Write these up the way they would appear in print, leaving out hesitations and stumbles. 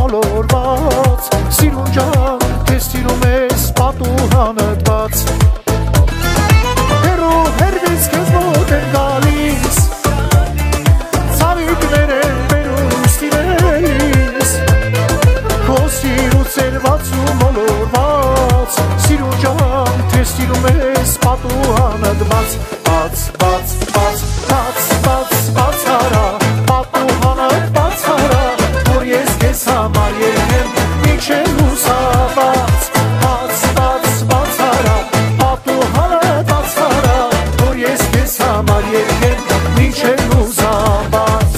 մոլորված, սիրուն ջան, քեզ սիրում ես պատուհանդ բաց։ Հերո հերվից քեզ մոտ են գալիս, ցավիկներ են բերում ստիրելիս, քո սիրուց երված ու մոլորված, սիրուն ջան, քեզ սիրում ես պատուհանդ բաց, բաց, բաց, բաց, բաց, բաց, բաց արա, պատուհանդ բաց արա, որ ես քեզ համար երգեմ մինչև լուսաբաց, բաց, բաց, բաց արա, պատուհանդ բաց արա, որ ես քեզ համար երգեմ մինչև լուսաբաց։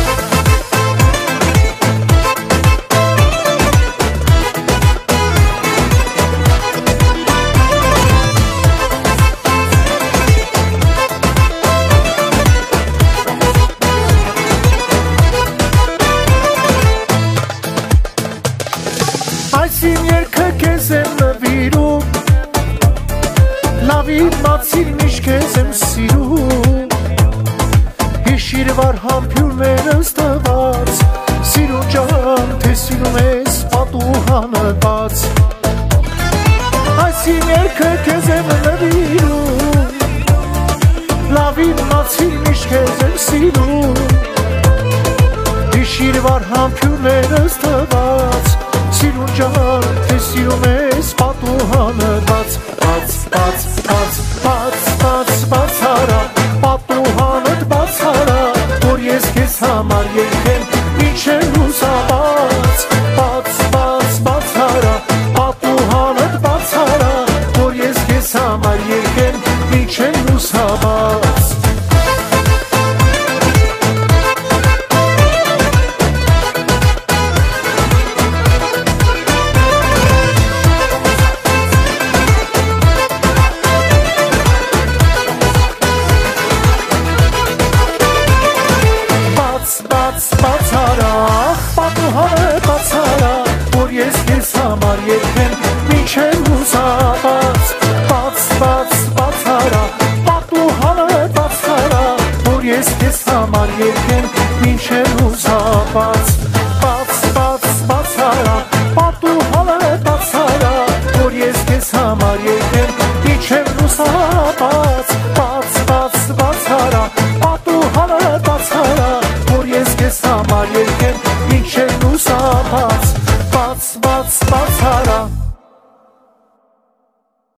Այսին երկը քեզ եմ նվիրում, լավին մացին միշտ քեզ եմ սիրում, հիշիր վար համբյուրներս տված, սիրուն ջան, թե սիրում ես պատուհանդ բաց։ Այսին երկը քեզ եմ նվիրում, լավին մացին միշտ քեզ եմ սիրում, հիշիր վար համբյուրներս տված, սիրուն ջան, թե սիրում ես պատուհանդ բաց, բաց, բաց, բաց, բաց, բաց, բաց արա, պատուհանդ բաց արա, որ ես քեզ համար երգեմ մինչև լուսաբաց, բաց, բաց, բաց արա, պատուհանդ բաց արա, որ ես քեզ համար երգեմ մինչև լուսաբաց։ Բաց արա, պատուհանդ բաց արա, որ ես քեզ համար երգեմ մինչև լուսաբաց, բաց, բաց, բաց արա, պատուհանդ բաց արա, որ ես քեզ համար երգեմ մինչև լուսաբաց, բաց, բաց, բաց արա, պատուհանդ բաց արա, որ ես քեզ համար երգեմ մինչև լուսաբաց, բաց, բաց, բաց արա, պատուհանդ բաց արա, որ ես քեզ համար երգեմ մինչև լուսաբաց, բաց, բաց, բաց արա։